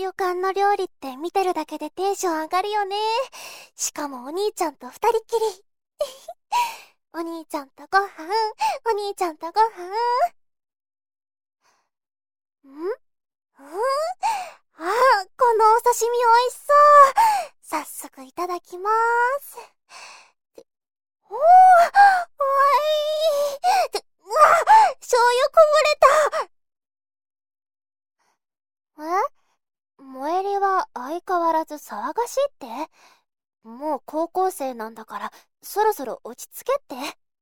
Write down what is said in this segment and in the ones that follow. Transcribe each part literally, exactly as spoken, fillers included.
旅館の料理って見てるだけでテンション上がるよね。しかもお兄ちゃんと二人きり。お兄ちゃんとご飯、お兄ちゃんとご飯。んんああ、このお刺身美味しそう。早速いただきまーす。おー、おいー。うわ、醤油こぼれた。え萌えりは相変わらず騒がしいって？もう高校生なんだから、そろそろ落ち着けって。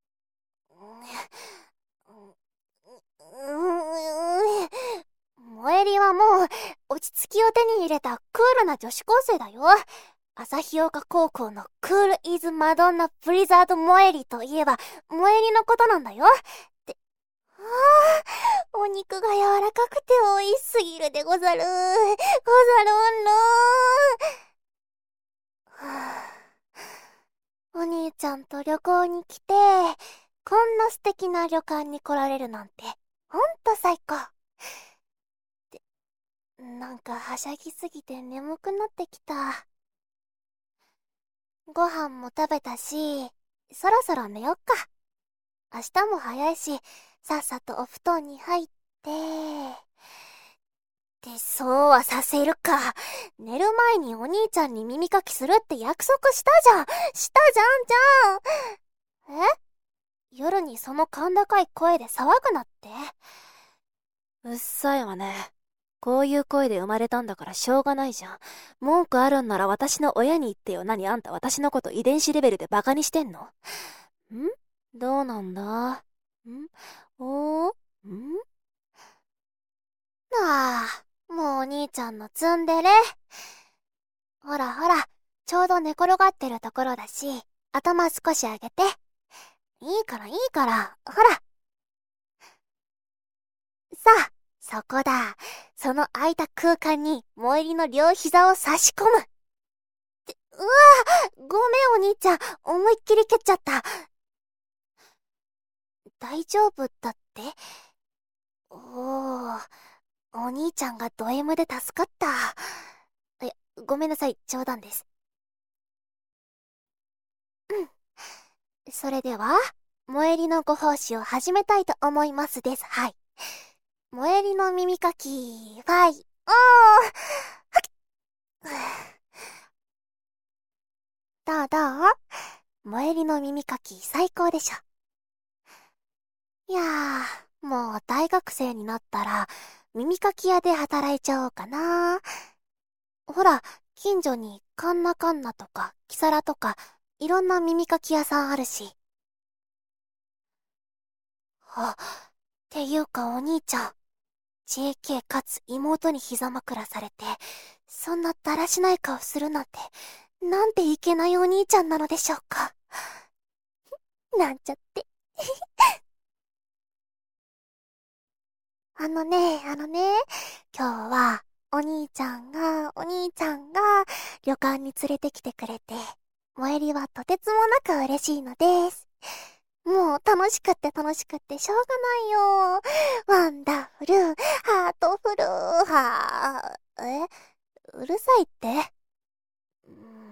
萌えりはもう、落ち着きを手に入れたクールな女子高生だよ。旭岡高校のクールイズマドンナブリザード萌えりといえば、萌えりのことなんだよ。って、ああ、お肉が柔らかくて美味しすぎるでござる。ござるんる。はあ、お兄ちゃんと旅行に来て、こんな素敵な旅館に来られるなんて、ほんと最高。って、なんかはしゃぎすぎて眠くなってきた。ご飯も食べたし、そろそろ寝よっか。明日も早いし、さっさとお布団に入って、ってそうはさせるか。寝る前にお兄ちゃんに耳かきするって約束したじゃん。したじゃんじゃん。え？夜にその甲高い声で騒ぐなって。 うっさいわね。こういう声で生まれたんだからしょうがないじゃん。文句あるんなら私の親に言ってよ。何あんた私のこと遺伝子レベルでバカにしてんの？ん？どうなんだ？ん？おー？ん？ ああ、もうお兄ちゃんのツンデレ。ほらほら、ちょうど寝転がってるところだし、頭少し上げて。いいからいいから、ほら。さあ、そこだ。その空いた空間に萌えりの両膝を差し込む。って、うわぁ、ごめんお兄ちゃん、思いっきり蹴っちゃった。大丈夫だって？おー、お兄ちゃんがド M で助かった。いや、ごめんなさい、冗談です。うん。それでは、萌えりのご奉仕を始めたいと思いますです。はい。萌えりの耳かき、ファイ、おー、はっ。どうどう？萌えりの耳かき最高でしょ。いやー、もう大学生になったら、耳かき屋で働いちゃおうかな。ほら、近所にカンナカンナとか、キサラとか、いろんな耳かき屋さんあるし。あ、っていうかお兄ちゃん、ジェーケー かつ妹に膝枕されて、そんなだらしない顔するなんて、なんていけないお兄ちゃんなのでしょうか。なんちゃって。あのね、あのね、今日は、お兄ちゃんが、お兄ちゃんが、旅館に連れてきてくれて、萌えりはとてつもなく嬉しいのです。もう楽しくって楽しくってしょうがないよ。ワンダフル、ハートフル、はー、え、うるさいって？うん、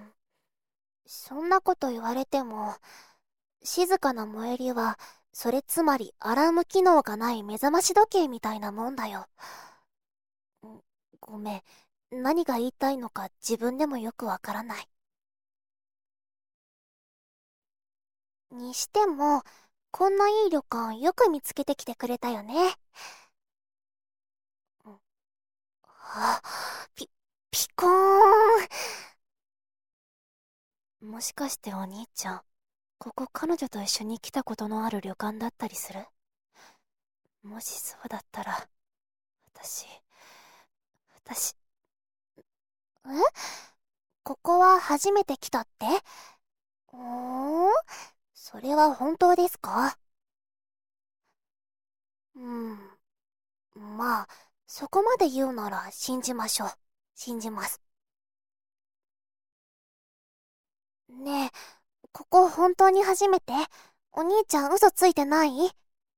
そんなこと言われても、静かな萌えりは、それつまりアラーム機能がない目覚まし時計みたいなもんだよ。んごめん、何が言いたいのか自分でもよくわからない。にしても、こんないい旅館よく見つけてきてくれたよね。あ、ピ、ピコーん？もしかしてお兄ちゃん、ここ彼女と一緒に来たことのある旅館だったりする？もしそうだったら、私、私、 ん？え？ここは初めて来たって？おー、それは本当ですか？うん。まあ、そこまで言うなら信じましょう。信じます。ねえ、ここ本当に初めて？お兄ちゃん嘘ついてない？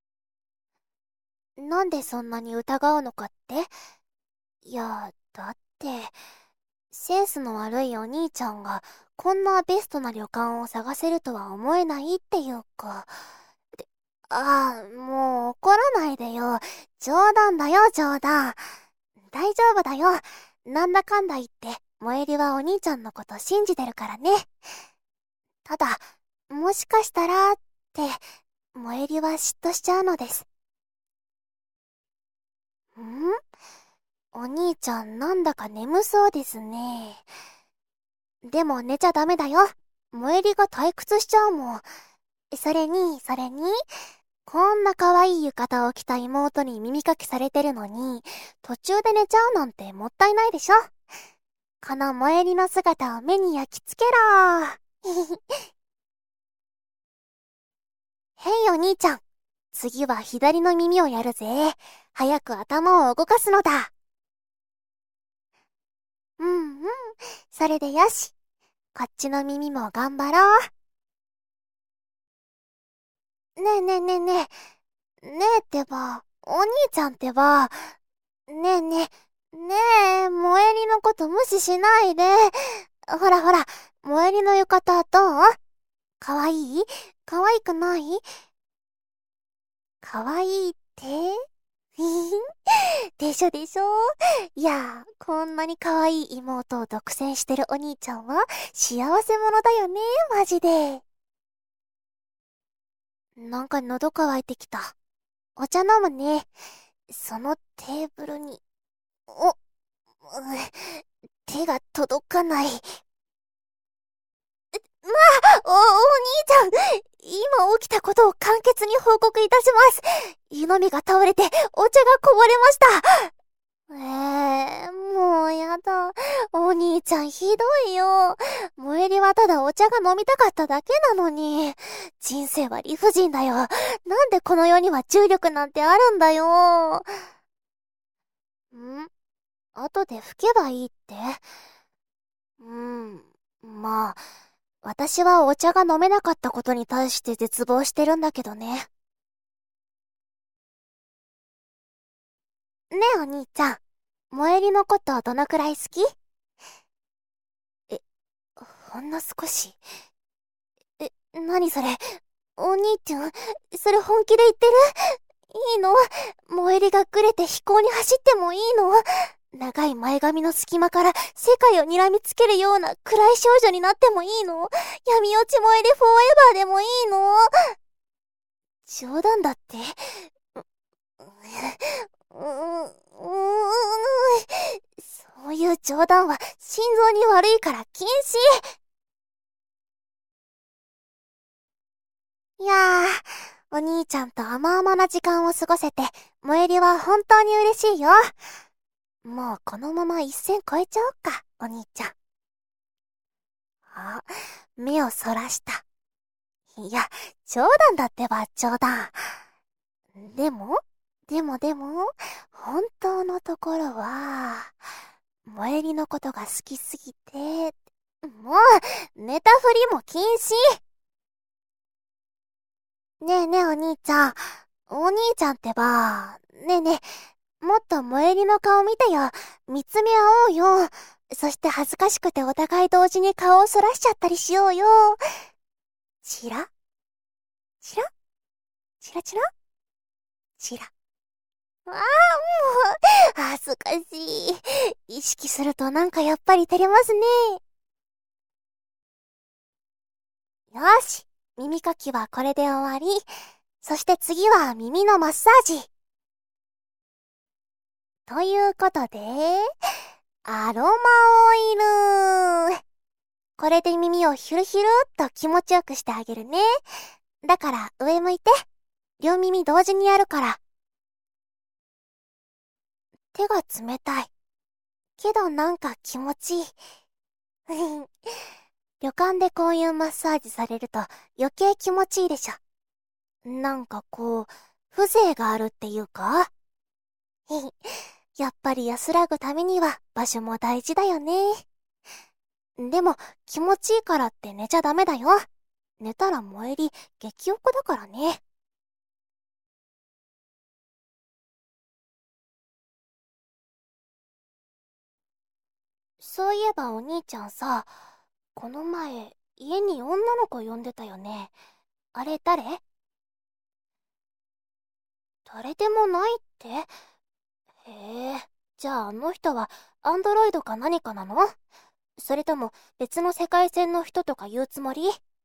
なんでそんなに疑うのかって？いや、だって、センスの悪いお兄ちゃんがこんなベストな旅館を探せるとは思えないっていうか。で、ああ、もう怒らないでよ。冗談だよ、冗談。大丈夫だよ。なんだかんだ言って、萌えりはお兄ちゃんのこと信じてるからね。ただ、もしかしたらって、萌えりは嫉妬しちゃうのです。ん？お兄ちゃんなんだか眠そうですね。でも寝ちゃダメだよ。萌えりが退屈しちゃうもん。それに、それに、こんな可愛い浴衣を着た妹に耳かきされてるのに、途中で寝ちゃうなんてもったいないでしょ。この萌えりの姿を目に焼き付けろ。へいお兄ちゃん。次は左の耳をやるぜ。早く頭を動かすのだ。うんうん。それでよし。こっちの耳も頑張ろう。ねえねえねえねえ。ねえってば、お兄ちゃんってば、ねえねえ、ねえ、萌えりのこと無視しないで。ほらほら、萌えりの浴衣どう？かわいい？かわいくない？かわいいって？でしょでしょ。いや、こんなに可愛い妹を独占してるお兄ちゃんは幸せ者だよね、マジで。なんか喉乾いてきた。お茶飲むね。そのテーブルに、お、うん、手が届かない。まあ、お、お兄ちゃん、今起きたことを簡潔に報告いたします。湯飲みが倒れてお茶がこぼれました。ええー、もうやだ。お兄ちゃんひどいよ。萌えりはただお茶が飲みたかっただけなのに。人生は理不尽だよ。なんでこの世には重力なんてあるんだよ。ん？後で吹けばいいって？うん、まあ、私はお茶が飲めなかったことに対して絶望してるんだけどね。ねえお兄ちゃん、萌えりのことどのくらい好き？え、ほんの少し。え、なにそれ？お兄ちゃん、それ本気で言ってる？いいの？萌えりがぐれて飛行に走ってもいいの？長い前髪の隙間から世界を睨みつけるような暗い少女になってもいいの？闇落ち萌えりフォーエバーでもいいの？冗談だって？う、う、う、う、そういう冗談は心臓に悪いから禁止。いやー、お兄ちゃんと甘々な時間を過ごせて、萌えりは本当に嬉しいよ。もうこのまま一線越えちゃおうか、お兄ちゃん。あ、目をそらした。いや、冗談だってば、冗談。でも、でもでも、本当のところは、萌えりのことが好きすぎて、もう、ネタ振りも禁止。ねえねえお兄ちゃん。お兄ちゃんってば、ねえねえ、もっと萌えりの顔見てよ。見つめ合おうよ。そして恥ずかしくてお互い同時に顔をそらしちゃったりしようよ。チラチラチラチラチラ。ああ、もう、恥ずかしい。意識するとなんかやっぱり照れますね。よし、耳かきはこれで終わり。そして次は耳のマッサージ。ということで、アロマオイル。これで耳をヒュルヒュルっと気持ちよくしてあげるね。だから上向いて。両耳同時にやるから。手が冷たい。けどなんか気持ちいい。旅館でこういうマッサージされると余計気持ちいいでしょ。なんかこう、風情があるっていうかやっぱり安らぐためには場所も大事だよね。でも気持ちいいからって寝ちゃダメだよ。寝たら萌えり激おこだからね。 そういえばお兄ちゃんさ、この前、家に女の子呼んでたよね。あれ誰？誰でもないって？へえ、じゃああの人はアンドロイドか何かなの？それとも別の世界線の人とか言うつもり？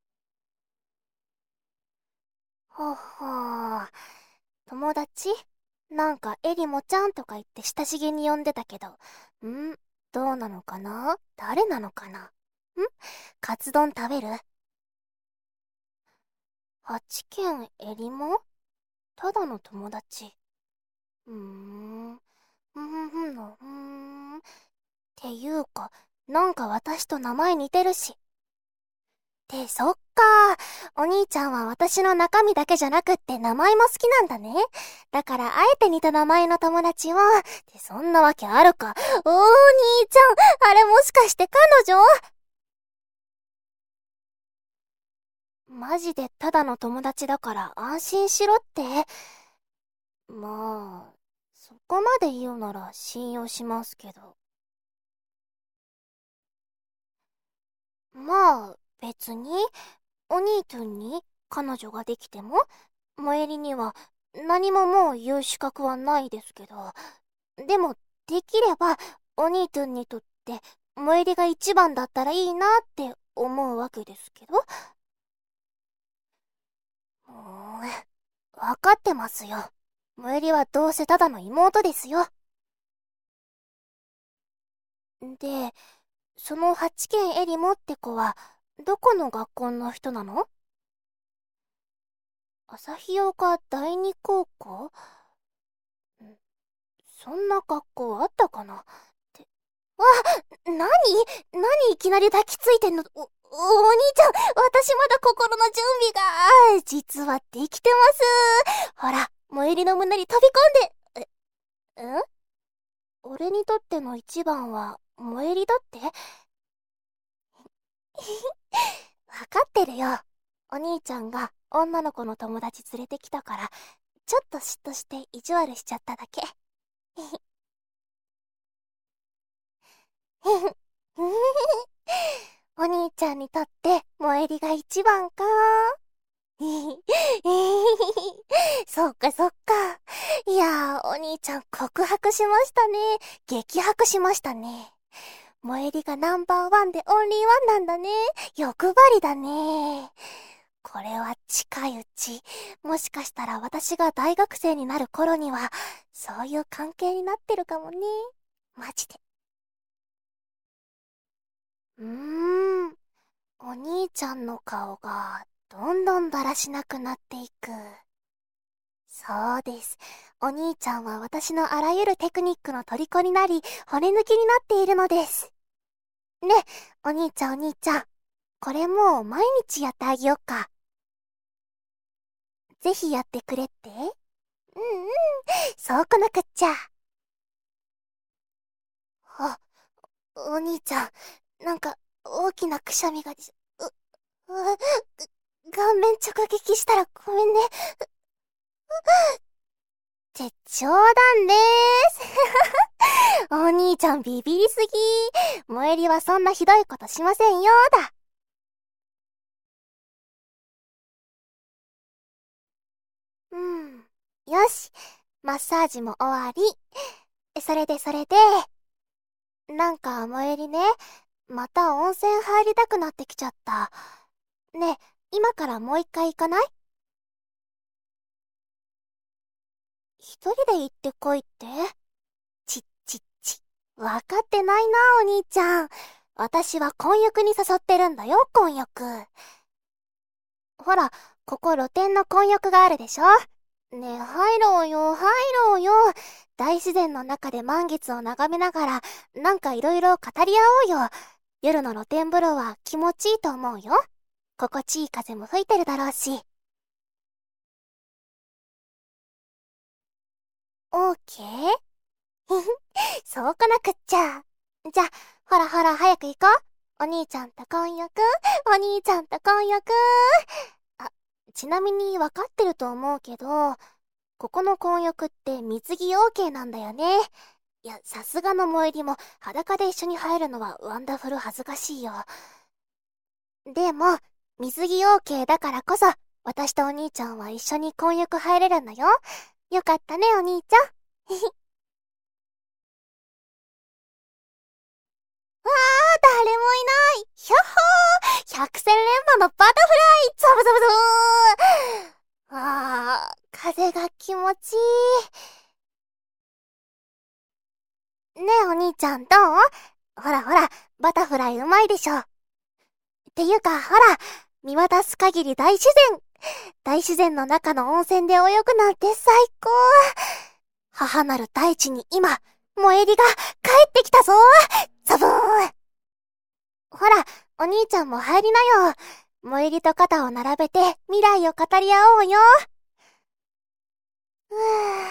ほほー。友達？なんかエリモちゃんとか言って親しげに呼んでたけど、ん？どうなのかな？誰なのかな？ん？カツ丼食べる？八軒エリモ？ただの友達。うーん。ふんふんの、ふーん。っていうか、なんか私と名前似てるし。ってそっかー。お兄ちゃんは私の中身だけじゃなくって名前も好きなんだね。だからあえて似た名前の友達を。ってそんなわけあるか。おー、兄ちゃん、あれもしかして彼女？マジでただの友達だから安心しろって。まあ、そこまで言うなら信用しますけど。まあ、別に、お兄ちゃんに彼女ができても、萌えりには何ももう言う資格はないですけど、でも、できれば、お兄ちゃんにとって、萌えりが一番だったらいいなって思うわけですけど。うーん、わかってますよ。萌えりはどうせただの妹ですよ。で、その八軒エリモって子は、どこの学校の人なの？旭岡第二高校？ん、そんな学校あったかなって。あ、なに？なにいきなり抱きついてんの？お、お兄ちゃん、私まだ心の準備が、実はできてます。ほら、最寄りの胸に飛び込んで、え、ん？俺にとっての一番は、最寄りだって？わかってるよ。お兄ちゃんが女の子の友達連れてきたから、ちょっと嫉妬して意地悪しちゃっただけ。お兄ちゃんにとって萌えりが一番か。そっかそっか。いやー、お兄ちゃん告白しましたね。激白しましたね。萌えりがナンバーワンでオンリーワンなんだね。欲張りだね。これは近いうち、もしかしたら私が大学生になる頃には、そういう関係になってるかもね。マジで。うーん。お兄ちゃんの顔が、どんどんだらしなくなっていく。そうです。お兄ちゃんは私のあらゆるテクニックの虜になり、骨抜きになっているのです。ね、お兄ちゃんお兄ちゃん。これもう毎日やってあげよっか。ぜひやってくれって？うんうん、そうこなくっちゃ。あ、お兄ちゃん、なんか大きなくしゃみがでし、う、う、顔面直撃したらごめんね。って冗談でーす。お兄ちゃんビビりすぎ。萌えりはそんなひどいことしませんよーだ。うん。よし。マッサージも終わり。それでそれで、なんか萌えりね、また温泉入りたくなってきちゃった。ねえ、今からもう一回行かない？一人で行ってこいって？ちっちっち。わかってないな、お兄ちゃん。私は混浴に誘ってるんだよ、混浴。ほら、ここ露天の混浴があるでしょ？ねえ、入ろうよ、入ろうよ。大自然の中で満月を眺めながら、なんかいろいろ語り合おうよ。夜の露天風呂は気持ちいいと思うよ。心地いい風も吹いてるだろうし。オーケー？そうこなくっちゃ。じゃ、ほらほら早く行こう。お兄ちゃんと混浴、お兄ちゃんと混浴。あ、ちなみにわかってると思うけど、ここの混浴って水着 オーケー なんだよね。 いや、さすがの萌えりも裸で一緒に入るのはワンダフル恥ずかしいよ。でも、水着 OK だからこそ、私とお兄ちゃんは一緒に混浴入れるんだよ。よかったね、お兄ちゃん。わー、誰もいない。ひょっほー、百戦錬磨のバタフライ、ザブザブザブー。あー、風が気持ちいい。ねえ、お兄ちゃんどう？ほらほら、バタフライうまいでしょ。っていうか、ほら、見渡す限り大自然。大自然の中の温泉で泳ぐなんて最高。母なる大地に今、萌えりが帰ってきたぞ。ザブーン。ほら、お兄ちゃんも入りなよ。萌えりと肩を並べて未来を語り合おうよ。ふぅ、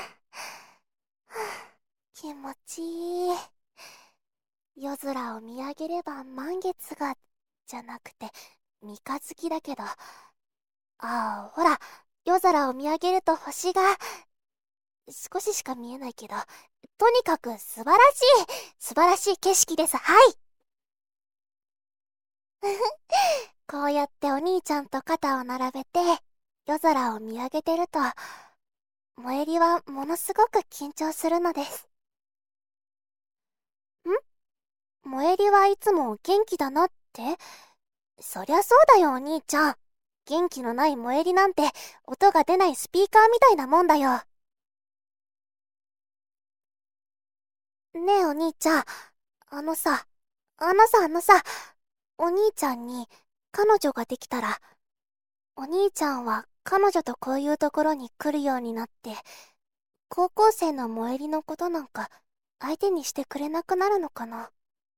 気持ちいい。夜空を見上げれば満月が、じゃなくて、三日月だけど。ああ、ほら、夜空を見上げると星が、少ししか見えないけど、とにかく素晴らしい、素晴らしい景色です。はい。こうやってお兄ちゃんと肩を並べて、夜空を見上げてると、萌えりはものすごく緊張するのです。ん？萌えりはいつも元気だなって？そりゃそうだよ、お兄ちゃん。元気のない萌えりなんて、音が出ないスピーカーみたいなもんだよ。ねえ、お兄ちゃん。あのさ、あのさ、あのさ、お兄ちゃんに彼女ができたら、お兄ちゃんは彼女とこういうところに来るようになって、高校生の萌えりのことなんか相手にしてくれなくなるのかな？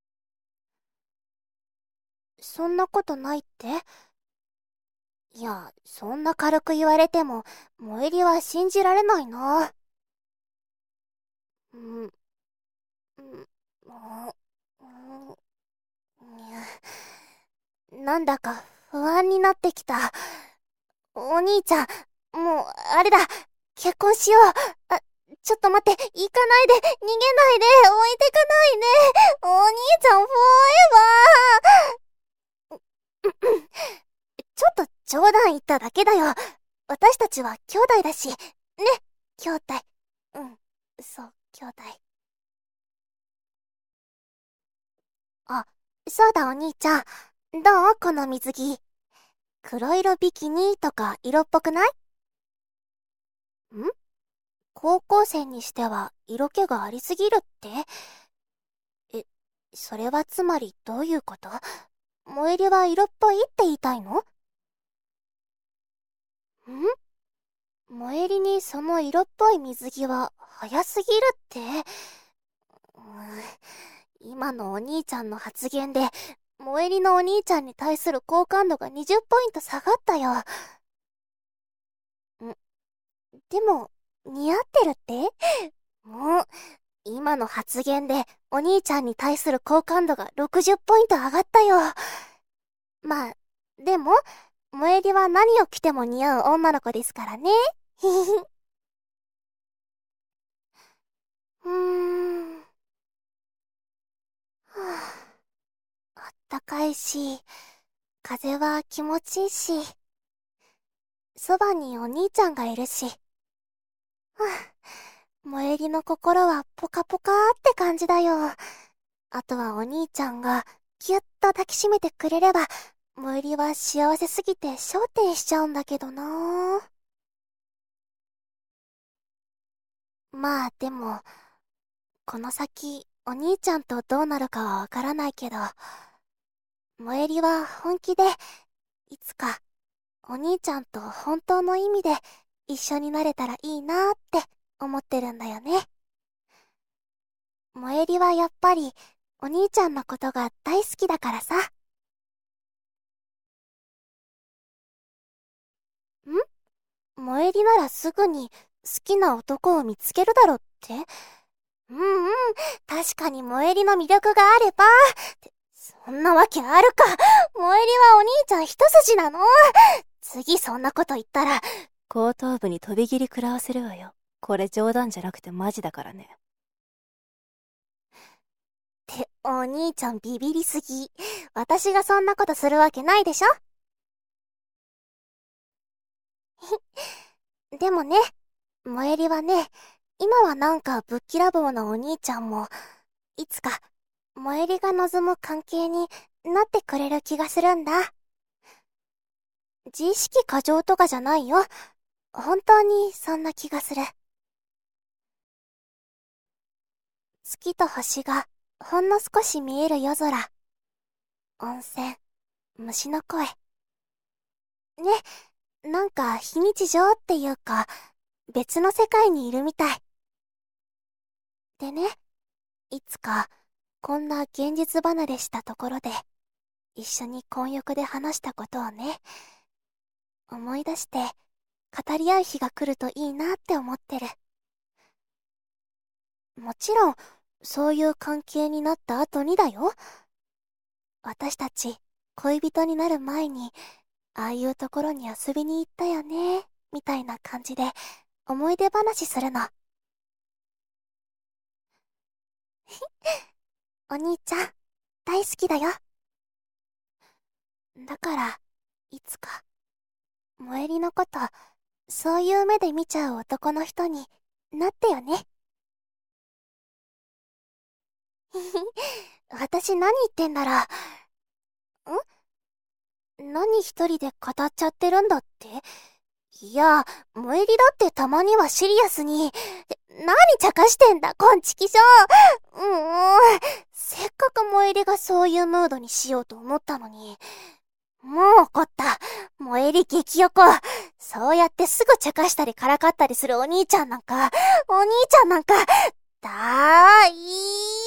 そんなことないって？いや、そんな軽く言われても、萌えりは信じられないな。うん、うん、うん、うん、なんだか不安になってきた。お兄ちゃん、もう、あれだ、結婚しよう。あ、ちょっと待って、行かないで、逃げないで、置いてかないで。お兄ちゃん、フォーエバー。ちょっと冗談言っただけだよ。私たちは兄弟だし。ね、兄弟。うん、そう、兄弟。あ、そうだお兄ちゃん。どうこの水着。黒色ビキニとか色っぽくない？ん？高校生にしては色気がありすぎるって？え、それはつまりどういうこと？萌えりは色っぽいって言いたいの？ん？萌えりにその色っぽい水着は早すぎるって？うーん、今のお兄ちゃんの発言で、萌えりのお兄ちゃんに対する好感度がにじゅうポイント下がったよ。ん、でも、似合ってるって？もう、今の発言でお兄ちゃんに対する好感度がろくじゅうポイント上がったよ。まあ、でも、萌えりは何を着ても似合う女の子ですからね。ひひひ。うーん。はあ、あったかいし、風は気持ちいいし、そばにお兄ちゃんがいるし。はあ、萌えりの心はポカポカーって感じだよ。あとはお兄ちゃんがぎゅっと抱きしめてくれれば、萌えりは幸せすぎて焦点しちゃうんだけどな。まあでも、この先お兄ちゃんとどうなるかはわからないけど、萌えりは本気で、いつかお兄ちゃんと本当の意味で一緒になれたらいいなーって思ってるんだよね。萌えりはやっぱりお兄ちゃんのことが大好きだからさ。ん？萌えりならすぐに好きな男を見つけるだろって？うんうん、確かに萌えりの魅力があれば。ってそんなわけあるか。萌えりはお兄ちゃん一筋なの？次そんなこと言ったら、 後頭部に飛び切り食らわせるわよ。これ冗談じゃなくてマジだからね。 お兄ちゃんビビりすぎ。私がそんなことするわけないでしょ。でもね、萌えりはね、今はなんかぶっきらぼうなお兄ちゃんも、いつか、萌えりが望む関係になってくれる気がするんだ。自意識過剰とかじゃないよ。本当にそんな気がする。月と星がほんの少し見える夜空。温泉、虫の声。ね、なんか非日常っていうか、別の世界にいるみたい。でね、いつかこんな現実離れしたところで、一緒に混浴で話したことをね、思い出して語り合う日が来るといいなって思ってる。もちろん、そういう関係になった後にだよ。私たち恋人になる前に、ああいうところに遊びに行ったよね、みたいな感じで思い出話するの。お兄ちゃん、大好きだよ。だから、いつか、萌えりのこと、そういう目で見ちゃう男の人になってよね。私何言ってんだろう。ん？何一人で語っちゃってるんだって？いや、萌えりだってたまにはシリアスに。何茶化してんだ、こんちきしょう。うーん。せっかく萌えりがそういうムードにしようと思ったのに。もう怒った。萌えり激横。そうやってすぐ茶化したりからかったりするお兄ちゃんなんか、お兄ちゃんなんか、だーいー。